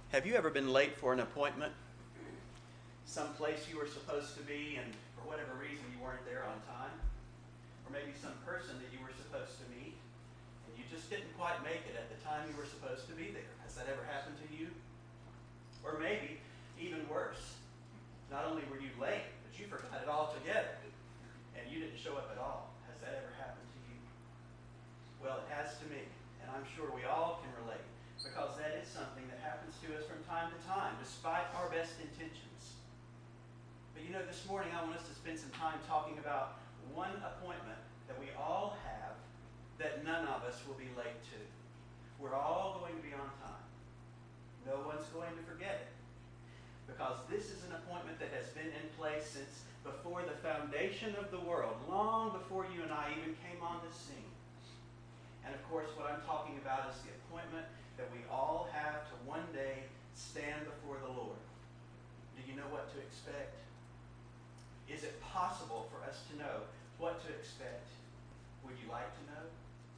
Have you ever been late for an appointment? Someplace you were supposed to be and for whatever reason you weren't there on time? Or maybe some person that you were supposed to meet and you just didn't quite make it at the time you were supposed to be there. Has that ever happened to you? Or maybe, even worse, not only were you late, but you forgot it altogether and you didn't show up at all. Has that ever happened to you? Well, it has to me, and I'm sure we all can relate, because that is something that happens to us from time to time, despite our best intentions. But you know, this morning I want us to spend some time talking about one appointment that we all have that none of us will be late to. We're all going to be on time. No one's going to forget it, because this is an appointment that has been in place since before the foundation of the world, long before you and I even came on the scene. And of course, what I'm talking about is the appointment that we all have to one day stand before the Lord. Do you know what to expect? Is it possible for us to know what to expect? Would you like to know?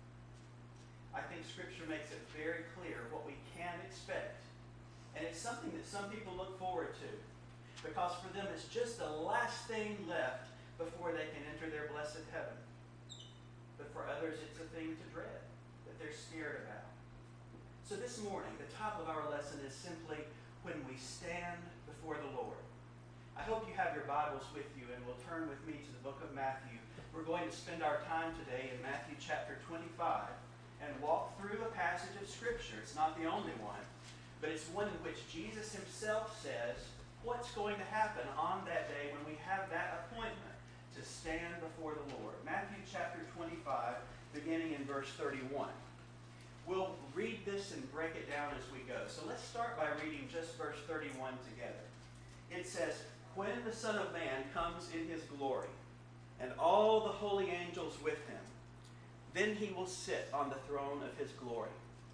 I think Scripture makes it very clear what we can expect. And it's something that some people look forward to, because for them it's just the last thing left before they can enter their blessed heaven. But for others it's a thing to dread, that they're scared about. So this morning, the title of our lesson is simply, When We Stand Before the Lord. I hope you have your Bibles with you and will turn with me to the book of Matthew. We're going to spend our time today in Matthew chapter 25 and walk through a passage of Scripture. It's not the only one, but it's one in which Jesus himself says what's going to happen on that day when we have that appointment to stand before the Lord. Matthew chapter 25, beginning in verse 31. We'll read this and break it down as we go. So let's start by reading just verse 31 together. It says, "When the Son of Man comes in his glory, and all the holy angels with him, then he will sit on the throne of his glory."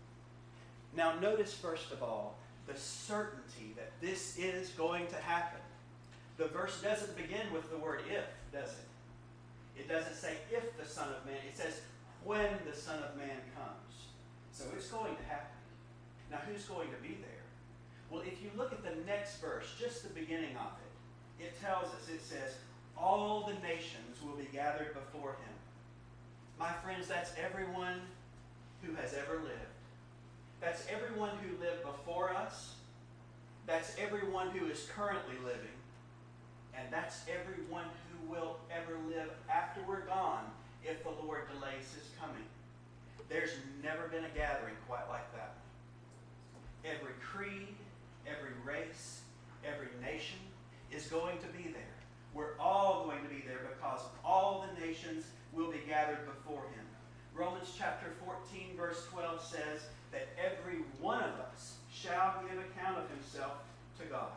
Now notice first of all the certainty that this is going to happen. The verse doesn't begin with the word if, does it? It doesn't say if the Son of Man. It says when the Son of Man comes. So it's going to happen. Now who's going to be there? Well, if you look at the next verse, just the beginning of it, it tells us, it says, all the nations will be gathered before him. My friends, that's everyone who has ever lived. That's everyone who lived before us. That's everyone who is currently living. And that's everyone who will ever live after we're gone if the Lord delays his coming. There's never been a gathering quite like that. Every creed, every race, every nation is going to be there. We're all going to be there because all the nations will be gathered before him. Romans chapter 14 verse 12 says that every one of us shall give account of himself to God.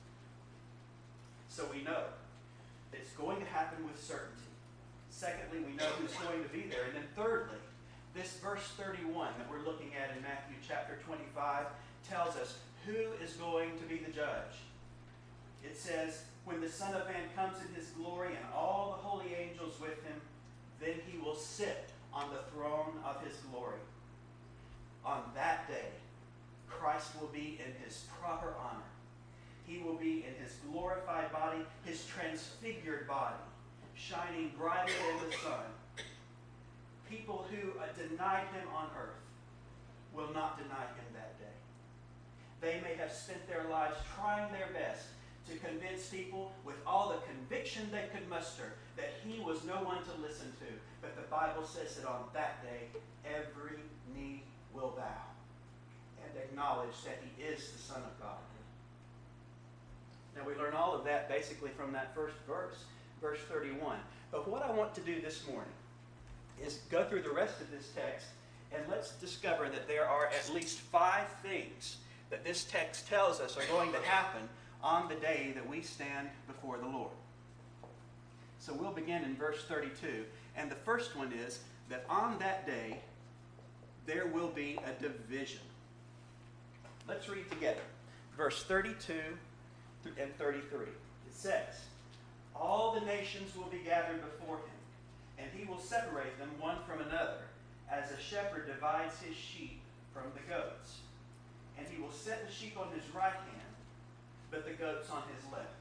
So we know it's going to happen with certainty. Secondly, we know who's going to be there. And then thirdly, this verse 31 that we're looking at in Matthew chapter 25 tells us who is going to be the judge. It says, when the Son of Man comes in his glory and all the holy angels with him, then he will sit on the throne of his glory. On that day, Christ will be in his proper honor. He will be in his glorified body, his transfigured body, shining brighter than the sun. People who denied him on earth will not deny him that day. They may have spent their lives trying their best to convince people with all the conviction they could muster that he was no one to listen to. But the Bible says that on that day, every knee will bow and acknowledge that he is the Son of God. Now we learn all of that basically from that first verse, verse 31. But what I want to do this morning is go through the rest of this text and let's discover that there are at least 5 things that this text tells us are going to happen on the day that we stand before the Lord. So we'll begin in verse 32. And the first one is that on that day, there will be a division. Let's read together. Verse 32 and 33. It says, all the nations will be gathered before him, and he will separate them one from another, as a shepherd divides his sheep from the goats. and he will set the sheep on his right hand, but the goats on his left.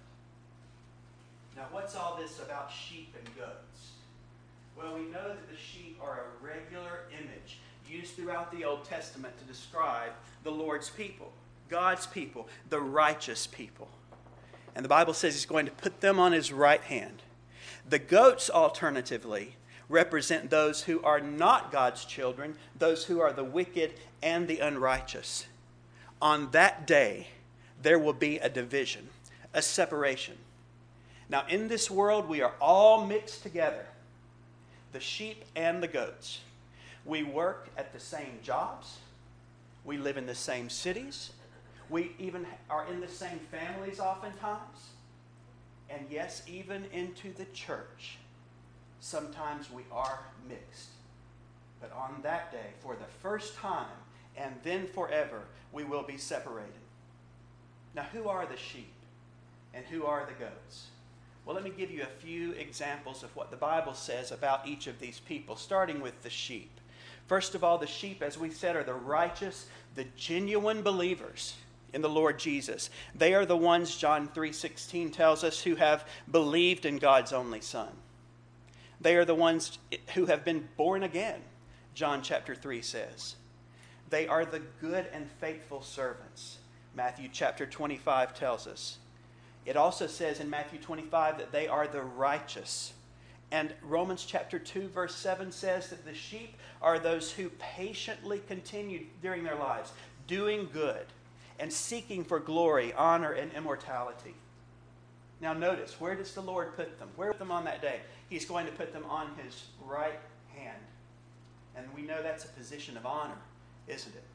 Now, what's all this about sheep and goats? Well, we know that the sheep are a regular image used throughout the Old Testament to describe the Lord's people, God's people, the righteous people. And the Bible says he's going to put them on his right hand. The goats, alternatively, represent those who are not God's children, those who are the wicked and the unrighteous. On that day, there will be a division, a separation. Now, in this world, we are all mixed together, the sheep and the goats. We work at the same jobs. We live in the same cities. We even are in the same families oftentimes. And yes, even into the church, sometimes we are mixed. But on that day, for the first time, and then forever, we will be separated. Now, who are the sheep and who are the goats? Well, let me give you a few examples of what the Bible says about each of these people, starting with the sheep. First of all, the sheep, as we said, are the righteous, the genuine believers in the Lord Jesus. They are the ones, John 3:16 tells us, who have believed in God's only Son. They are the ones who have been born again, John chapter 3 says. They are the good and faithful servants, Matthew chapter 25 tells us. It also says in Matthew 25 that they are the righteous. And Romans chapter 2 verse 7 says that the sheep are those who patiently continue during their lives, doing good and seeking for glory, honor, and immortality. Now notice, where does the Lord put them? Where put them on that day? He's going to put them on his right hand. And we know that's a position of honor, isn't it?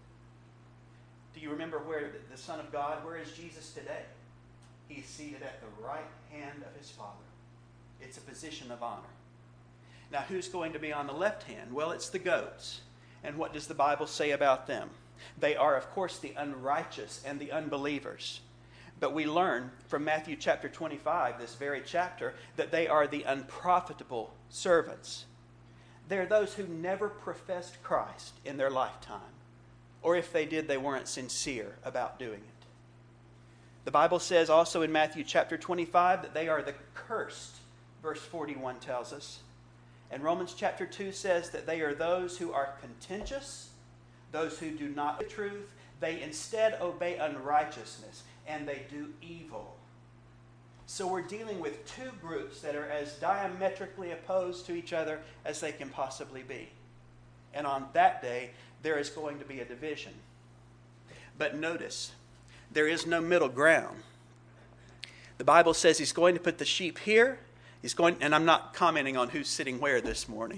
Do you remember where the Son of God, where is Jesus today? He's seated at the right hand of his Father. It's a position of honor. Now, who's going to be on the left hand? Well, it's the goats. And what does the Bible say about them? They are, of course, the unrighteous and the unbelievers. But we learn from Matthew chapter 25, this very chapter, that they are the unprofitable servants. They're those who never professed Christ in their lifetime. Or if they did, they weren't sincere about doing it. The Bible says also in Matthew chapter 25 that they are the cursed, verse 41 tells us. And Romans chapter 2 says that they are those who are contentious, those who do not know the truth. They instead obey unrighteousness, and they do evil. So we're dealing with two groups that are as diametrically opposed to each other as they can possibly be. And on that day, there is going to be a division. But notice, there is no middle ground. The Bible says he's going to put the sheep here. And I'm not commenting on who's sitting where this morning.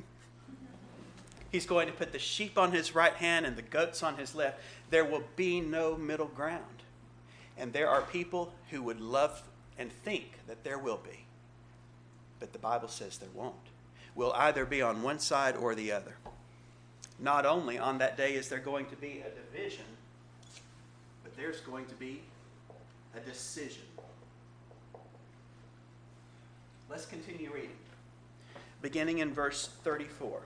He's going to put the sheep on his right hand and the goats on his left. There will be no middle ground. And there are people who would love and think that there will be. But the Bible says there won't. We'll either be on one side or the other. Not only on that day is there going to be a division, but there's going to be a decision. Let's continue reading. Beginning in verse 34.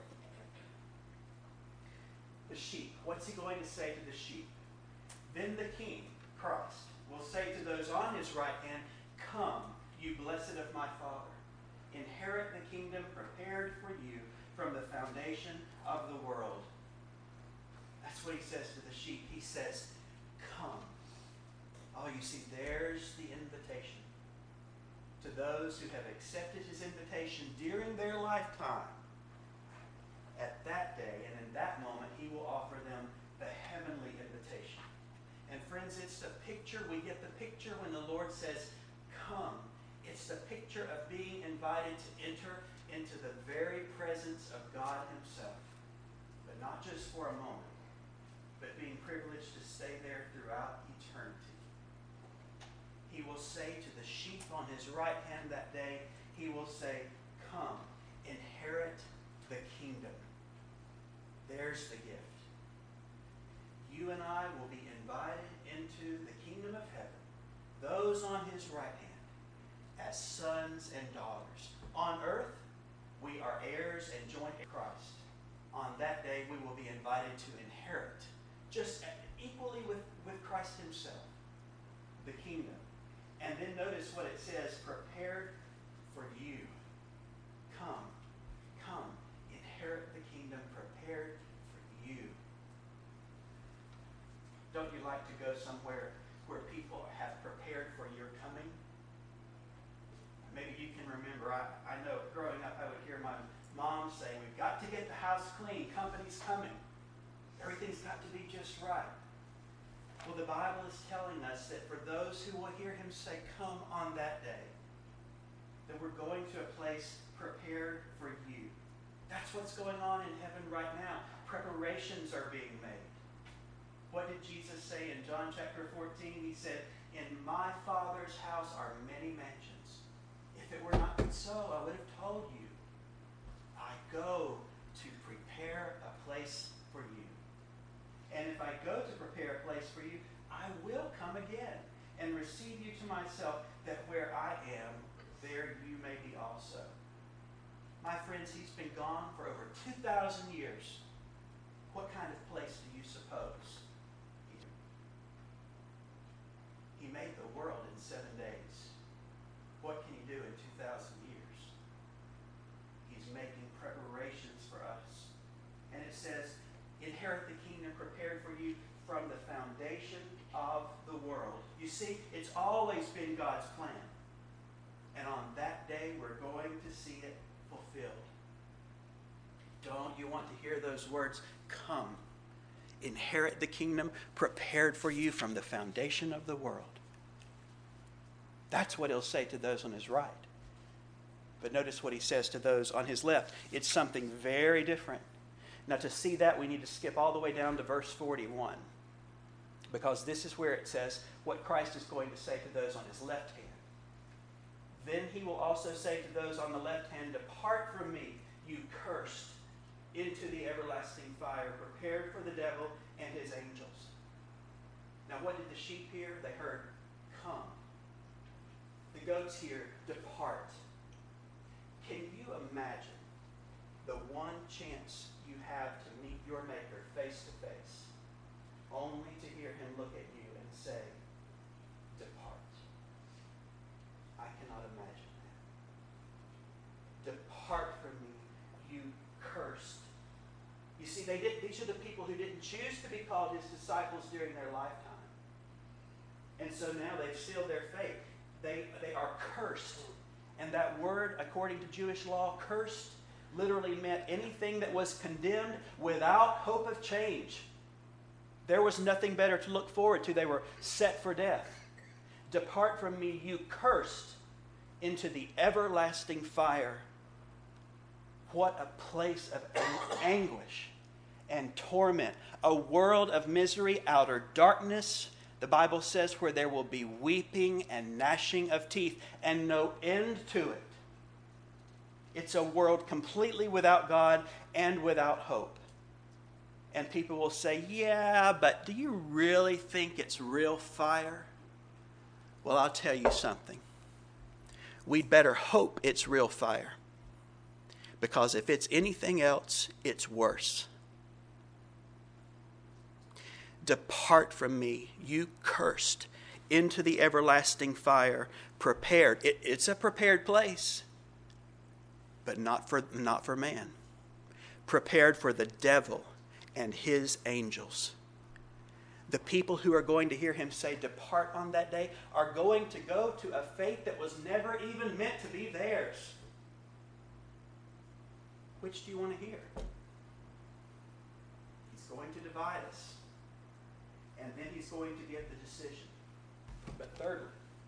The sheep. What's he going to say to the sheep? Then the King, Christ, will say to those on his right hand, "Come, you blessed of my Father. Inherit the kingdom prepared for you from the foundation of the world." That's what he says to the sheep. He says, "Come." Oh, you see, there's the invitation. To those who have accepted his invitation during their lifetime, at that day and in that moment, he will offer them the heavenly invitation. And friends, it's the picture, we get the picture when the Lord says, "Come." It's the picture of being invited to enter into the very presence of God himself. But not just for a moment, but being privileged to stay there throughout eternity. He will say to the sheep on his right hand that day, he will say, "Come, inherit the kingdom." There's the gift. You and I will be invited into the kingdom of heaven, those on his right hand, as sons and daughters. On earth, we are heirs and joint in Christ. On that day, we will be invited to inherit, just equally with with Christ himself, the kingdom. And then notice what it says, prepared for you. Come, inherit the kingdom prepared for you. Don't you like to go somewhere where people have prepared for your coming? Maybe you can remember, I know growing up I would hear my mom say, we've got to get the house clean, company's coming. Everything's got to be just right. Well, the Bible is telling us that for those who will hear him say, come on that day, that we're going to a place prepared for you. That's what's going on in heaven right now. Preparations are being made. What did Jesus say in John chapter 14? He said, in my Father's house are many mansions. If it were not so, I would have told you. I go to prepare a place for you. And if I go to prepare a place for you, I will come again and receive you to myself, that where I am, there you may be also. My friends, he's been gone for over 2,000 years. What kind of place do you suppose? He made the world in 7 days. What can he do in 2,000 years? He's making preparations for us. And it says, inherit the kingdom prepared for you from the foundation of the world. You see, it's always been God's plan. And on that day, we're going to see it fulfilled. Don't you want to hear those words? Come, inherit the kingdom prepared for you from the foundation of the world. That's what he'll say to those on his right. But notice what he says to those on his left. It's something very different. Now, to see that, we need to skip all the way down to verse 41. Because this is where it says what Christ is going to say to those on his left hand. Then he will also say to those on the left hand, depart from me, you cursed, into the everlasting fire, prepared for the devil and his angels. Now, what did the sheep hear? They heard, come. The goats hear, depart. Can you imagine the one chance you have to meet your Maker face to face, only to hear him look at you and say, depart? I cannot imagine that. Depart from me, you cursed. You see, these are the people who didn't choose to be called his disciples during their lifetime. And so now they've sealed their fate. They are cursed. And that word, according to Jewish law, cursed, literally meant anything that was condemned without hope of change. There was nothing better to look forward to. They were set for death. Depart from me, you cursed, into the everlasting fire. What a place of anguish and torment. A world of misery, outer darkness. The Bible says where there will be weeping and gnashing of teeth and no end to it. It's a world completely without God and without hope. And people will say, yeah, but do you really think it's real fire? Well, I'll tell you something. We'd better hope it's real fire. Because if it's anything else, it's worse. Depart from me, you cursed, into the everlasting fire, prepared. It's a prepared place, but not for man. Prepared for the devil and his angels. The people who are going to hear him say, depart on that day, are going to go to a fate that was never even meant to be theirs. Which do you want to hear? He's going to divide us. And then he's going to give the decision. But thirdly,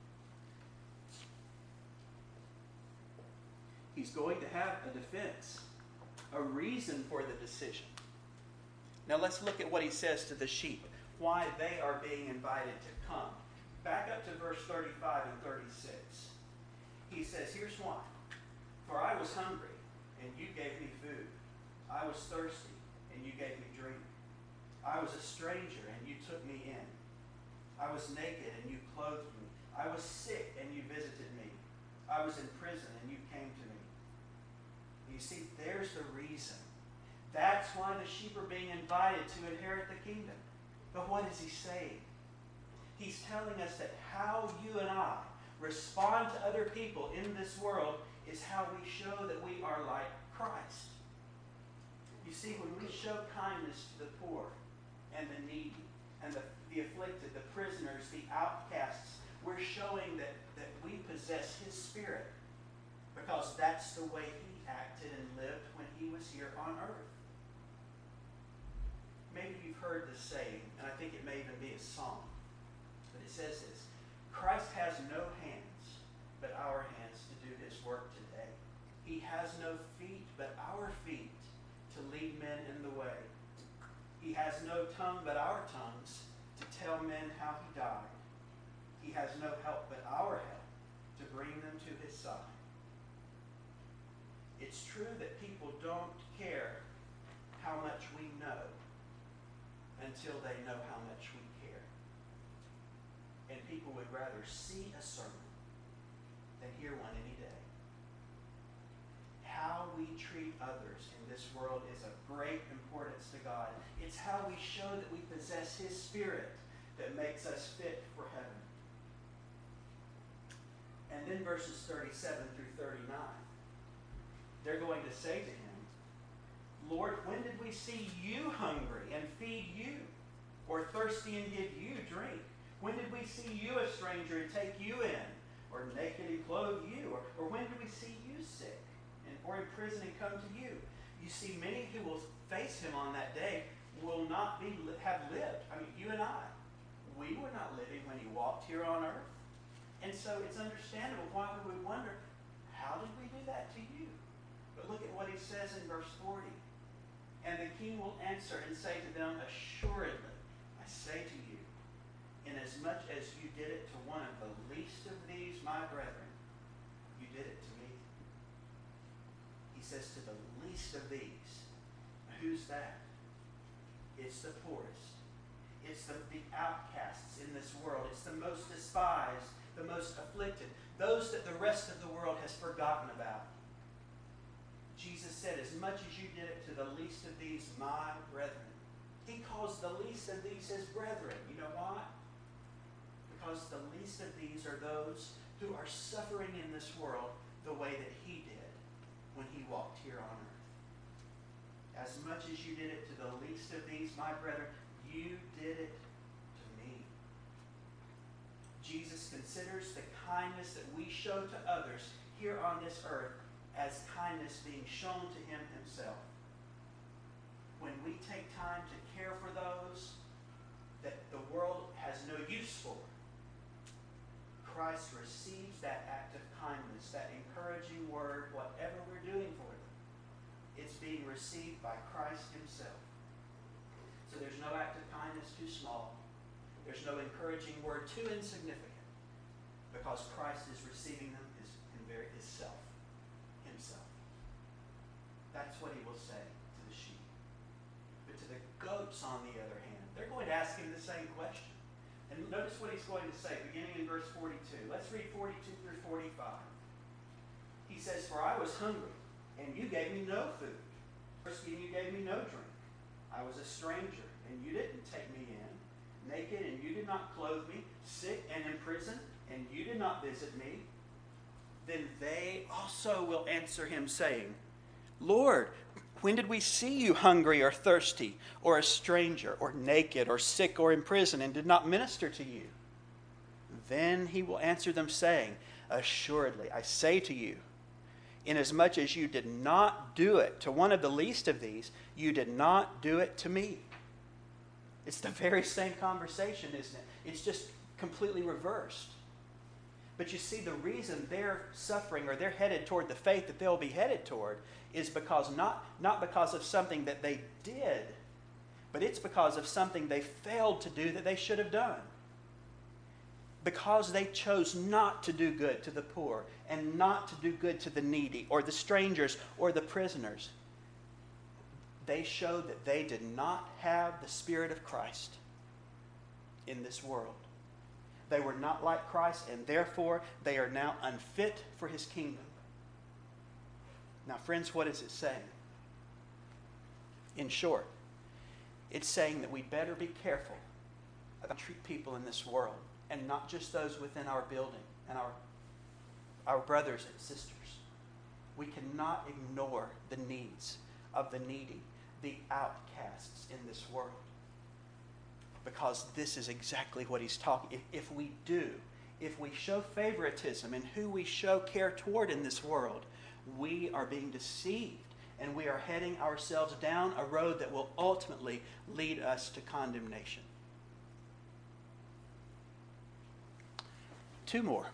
he's going to have a defense, a reason for the decision. Now let's look at what he says to the sheep, why they are being invited to come. Back up to verse 35 and 36. He says, here's why. For I was hungry, and you gave me food. I was thirsty, and you gave me drink. I was a stranger, and you took me in. I was naked, and you clothed me. I was sick, and you visited me. I was in prison, and you came to me. You see, there's the reason. That's why the sheep are being invited to inherit the kingdom. But what is he saying? He's telling us that how you and I respond to other people in this world is how we show that we are like Christ. You see, when we show kindness to the poor and the needy and the afflicted, the prisoners, the outcasts, we're showing that we possess His Spirit, because that's the way He acted and lived when He was here on earth. Maybe you've heard this saying, and I think it may even be a song, but it says this: Christ has no hands but our hands to do His work today. He has no feet but our feet to lead men in the way. He has no tongue but our tongues to tell men how He died. He has no help but our help to bring them to His side. It's true that people don't care how much we know until they know how much we care. And people would rather see a sermon than hear one any day. How we treat others in this world is of great importance to God. It's how we show that we possess His Spirit that makes us fit for heaven. And then verses 37 through 39, they're going to say to Him, Lord, when did we see You hungry and feed You, or thirsty and give You drink? When did we see You a stranger and take You in, or naked and clothe You? Or when did we see You sick or in prison and come to You? You see, many who will face Him on that day will not have lived. I mean, you and I, we were not living when He walked here on earth. And so it's understandable why we would wonder, how did we do that to You? But look at what He says in verse 40. And the King will answer and say to them, Assuredly, I say to you, inasmuch as you did it to one of the least of these, my brethren, you did it to me. He says to the least of these. Who's that? It's the poorest. It's the outcasts in this world. It's the most despised, the most afflicted, those that the rest of the world has forgotten about. Jesus said, as much as you did it to the least of these, my brethren. He calls the least of these His brethren. You know why? Because the least of these are those who are suffering in this world the way that He did when He walked here on earth. As much as you did it to the least of these, my brethren, you did it to me. Jesus considers the kindness that we show to others here on this earth as kindness being shown to Him Himself. When we take time to care for those that the world has no use for, Christ receives that act of kindness, that encouraging word, whatever we're doing for them. It's being received by Christ Himself. So there's no act of kindness too small. There's no encouraging word too insignificant, because Christ is receiving them Himself. That's what He will say to the sheep. But to the goats, on the other hand, they're going to ask Him the same question. And notice what He's going to say, beginning in verse 42. Let's read 42 through 45. He says, For I was hungry, and you gave me no food. Thirsty, and you gave me no drink. I was a stranger, and you didn't take me in. Naked, and you did not clothe me. Sick and in prison, and you did not visit me. Then they also will answer Him, saying, Lord, when did we see You hungry or thirsty, or a stranger, or naked, or sick, or in prison, and did not minister to You? Then He will answer them, saying, Assuredly, I say to you, inasmuch as you did not do it to one of the least of these, you did not do it to me. It's the very same conversation, isn't it? It's just completely reversed. But you see, the reason they're suffering, or they're headed toward the faith that they'll be headed toward, is because not because of something that they did, but it's because of something they failed to do that they should have done. Because they chose not to do good to the poor, and not to do good to the needy, or the strangers, or the prisoners, they showed that they did not have the Spirit of Christ in this world. They were not like Christ, and therefore they are now unfit for His kingdom. Now, friends, what is it saying? In short, it's saying that we better be careful about treating people in this world. and not just those within our building and our brothers and sisters. We cannot ignore the needs of the needy, the outcasts in this world. Because this is exactly what he's talking. If we show favoritism in who we show care toward in this world, we are being deceived, and we are heading ourselves down a road that will ultimately lead us to condemnation. 2 more.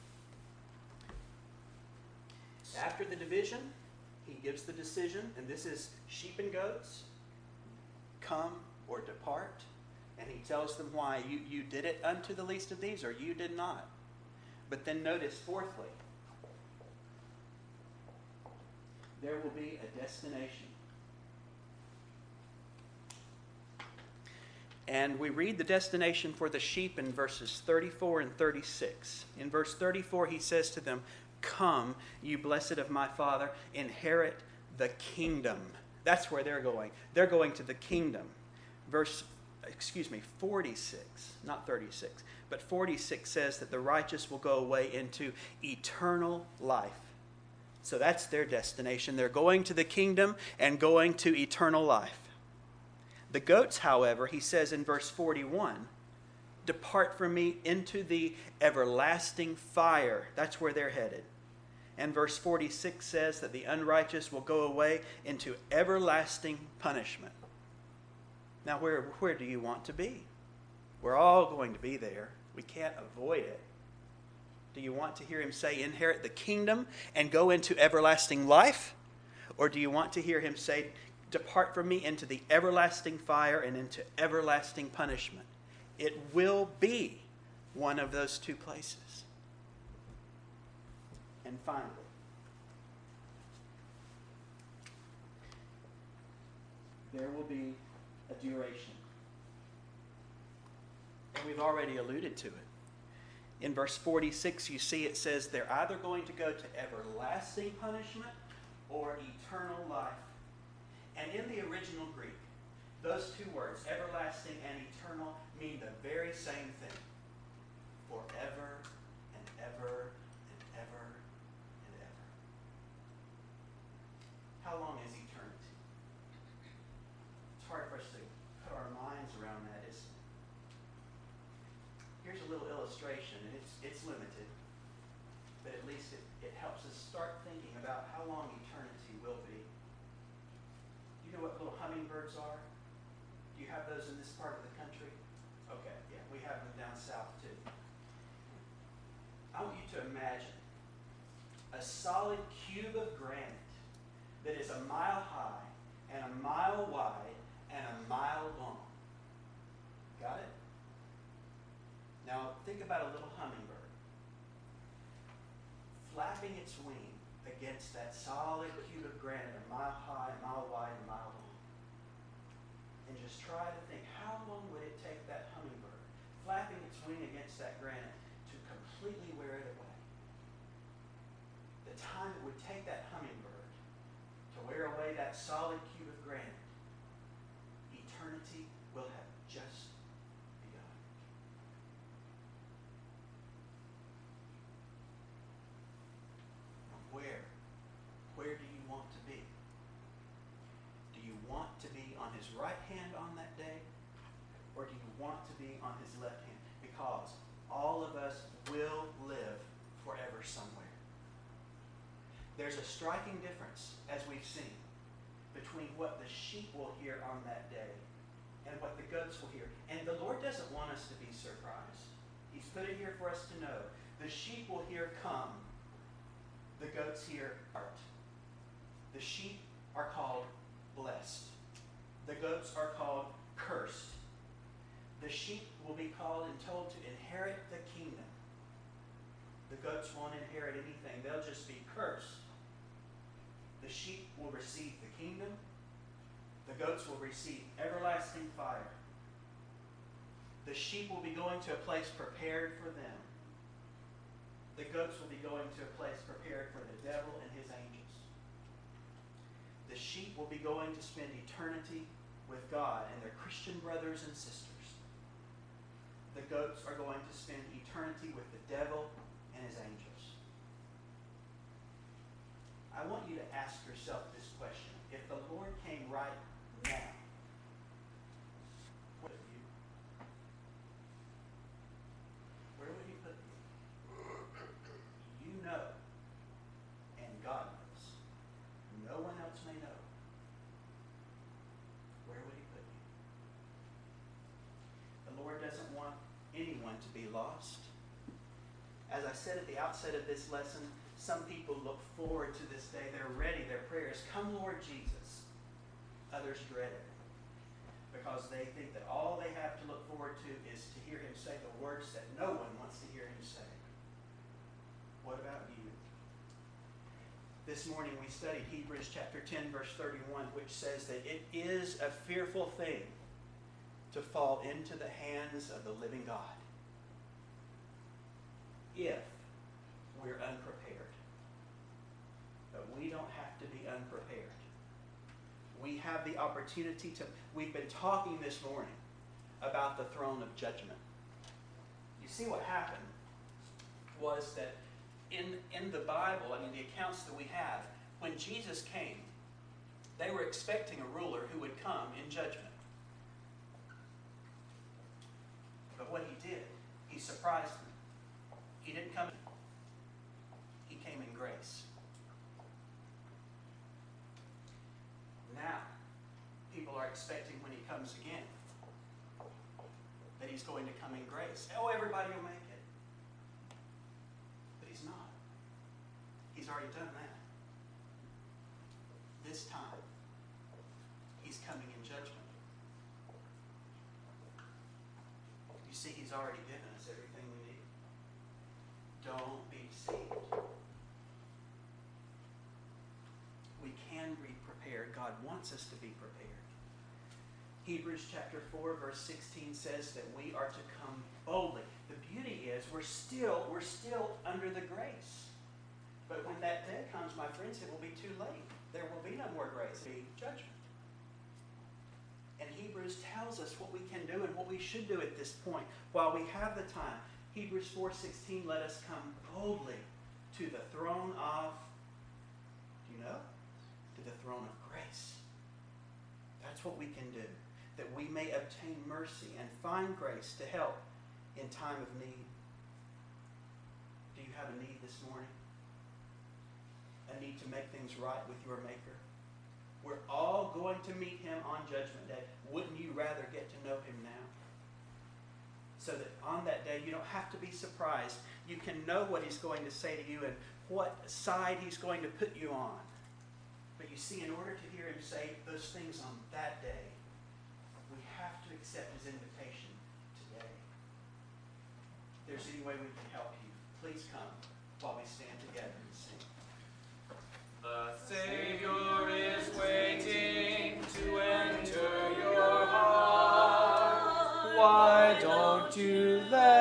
After the division, he gives the decision, and this is sheep and goats, come or depart. And he tells them why. You did it unto the least of these, or you did not. But then notice, fourthly, there will be a destination. And we read the destination for the sheep in verses 34 and 36. In verse 34, he says to them, "Come, you blessed of my Father, inherit the kingdom." That's where they're going. They're going to the kingdom. 46, not 36, but 46 says that the righteous will go away into eternal life. So that's their destination. They're going to the kingdom and going to eternal life. The goats, however, he says in verse 41, depart from me into the everlasting fire. That's where they're headed. And verse 46 says that the unrighteous will go away into everlasting punishment. Now, where do you want to be? We're all going to be there. We can't avoid it. Do you want to hear him say, inherit the kingdom and go into everlasting life? Or do you want to hear him say, depart from me into the everlasting fire and into everlasting punishment? It will be one of those two places. And finally, there will be a duration. And we've already alluded to it. In verse 46, you see it says they're either going to go to everlasting punishment or eternal life. And in the original Greek, those two words, everlasting and eternal, mean the very same thing. Forever and ever and ever and ever. How long is eternity? It's hard for us to put our minds around that, isn't it? Here's a little illustration, and it's limited, but at least it helps us start thinking about how long eternity will be. You know what little hummingbirds are? Do you have those in this part of the country? Okay, yeah, we have them down south too. I want you to imagine a solid cube of granite that is a mile high and a mile wide and a mile long. Got it? Now think about a little hummingbird flapping its wing against that solid cube of granite, a mile high, a mile wide, a mile long. And just try to think, how long would it take that hummingbird flapping its wing against that granite to completely wear it away? The time it would take that hummingbird to wear away that solid cube of granite, eternity will have just begun. Where do you want to be? Do you want to be on his right hand on that day? Or do you want to be on his left hand? Because all of us will live forever somewhere. There's a striking difference, as we've seen, between what the sheep will hear on that day and what the goats will hear. And the Lord doesn't want us to be surprised. He's put it here for us to know. The sheep will hear come. The goats hear art. The sheep are called blessed. The goats are called cursed. The sheep will be called and told to inherit the kingdom. The goats won't inherit anything. They'll just be cursed. The sheep will receive the kingdom. The goats will receive everlasting fire. The sheep will be going to a place prepared for them. The goats will be going to a place prepared for the devil and his angels. The sheep will be going to spend eternity with God and their Christian brothers and sisters. the goats are going to spend eternity with the devil and his angels. I want you to ask yourself this question. If the Lord came right now, what would you? Where would he put you? You know, and God knows. No one else may know. Where would he put you? The Lord doesn't want anyone to be lost. As I said at the outset of this lesson, some people look forward to this day. They're ready. Their prayer is, "Come, Lord Jesus." Others dread it because they think that all they have to look forward to is to hear him say the words that no one wants to hear him say. What about you? This morning we studied Hebrews chapter 10, verse 31, which says that it is a fearful thing to fall into the hands of the living God if we're unprepared. But we don't have to be unprepared. We have the opportunity to... We've been talking this morning about the throne of judgment. You see, what happened was that in the Bible, the accounts that we have, when Jesus came, they were expecting a ruler who would come in judgment. But what he did, he surprised them. He didn't come. He came in grace. Now, people are expecting when he comes again that he's going to come in grace. Oh, everybody will make it. But he's not. He's already done that. This time, he's coming in judgment. You see, he's already given us everything we need. Don't be deceived. We can be prepared. God wants us to be prepared. Hebrews chapter 4, verse 16 says that we are to come boldly. The beauty is we're still under the grace. But when that day comes, my friends, it will be too late. There will be no more grace. It will be judgment. And Hebrews tells us what we can do and what we should do at this point while we have the time. Hebrews 4:16, let us come boldly to the throne of, do you know? To the throne of grace. That's what we can do, that we may obtain mercy and find grace to help in time of need. Do you have a need this morning? A need to make things right with your Maker? We're all going to meet him on Judgment Day. Wouldn't you rather get to know him now? So that on that day you don't have to be surprised. You can know what he's going to say to you and what side he's going to put you on. But you see, in order to hear him say those things on that day, we have to accept his invitation today. If there's any way we can help you, please come while we stand together and sing. The Savior is waiting to enter your heart. Why don't you let